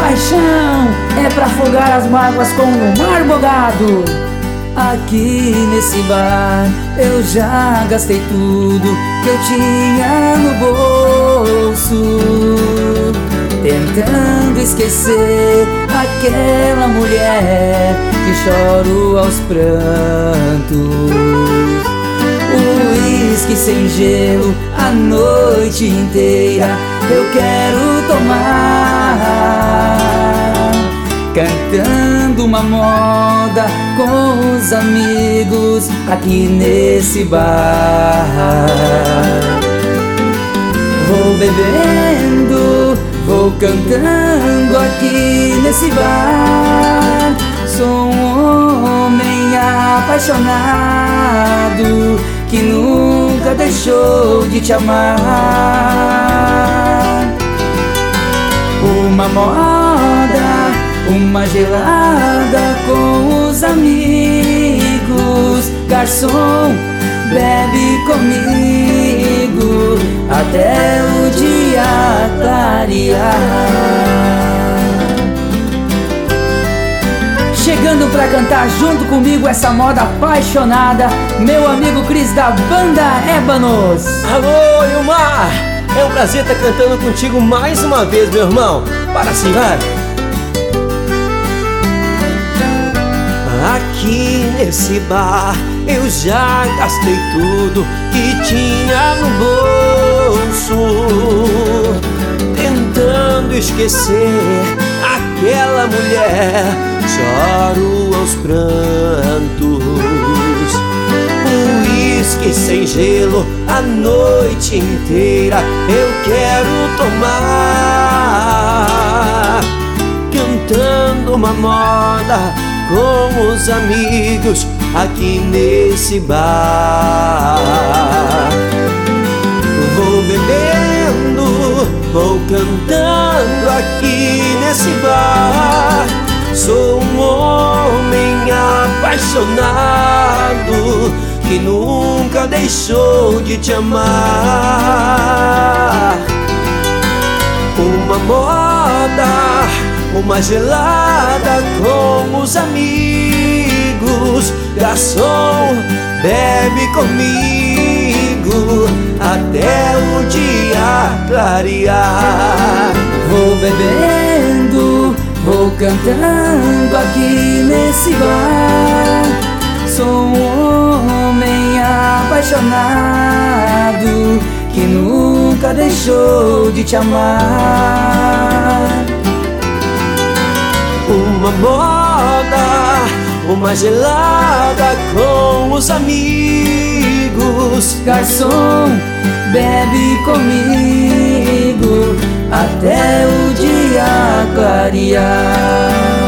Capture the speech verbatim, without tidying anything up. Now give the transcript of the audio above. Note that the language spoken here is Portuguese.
paixão é pra afogar as mágoas com o mar bogado. Aqui nesse bar eu já gastei tudo que eu tinha no bolso, tentando esquecer aquela mulher que choro aos prantos. O uísque sem gelo a noite inteira eu quero tomar, cantando uma moda com os amigos aqui nesse bar. Vou bebendo, vou cantando aqui nesse bar. Sou um homem apaixonado que nunca deixou de te amar. Uma moda, uma gelada com os amigos. Garçom, bebe comigo até o dia clarear. Chegando pra cantar junto comigo essa moda apaixonada, meu amigo Cris da banda Ébanos. Alô, Ilmar! É um prazer estar cantando contigo mais uma vez, meu irmão. Para assim, vai! Aqui nesse bar eu já gastei tudo que tinha no bolso, tentando esquecer aquela mulher, choro aos prantos. Uísque sem gelo a noite inteira eu quero tomar, cantando uma moda com os amigos aqui nesse bar. Vou bebendo, vou cantando aqui nesse bar. Sou um homem apaixonado que nunca deixou de te amar. Uma moda, uma gelada com os amigos. Garçom, bebe comigo até o dia clarear. Vou bebendo, vou cantando aqui nesse bar. Sou um homem apaixonado que nunca deixou de te amar. Uma moda, uma gelada com os amigos. Garçom, bebe comigo até o dia clarear.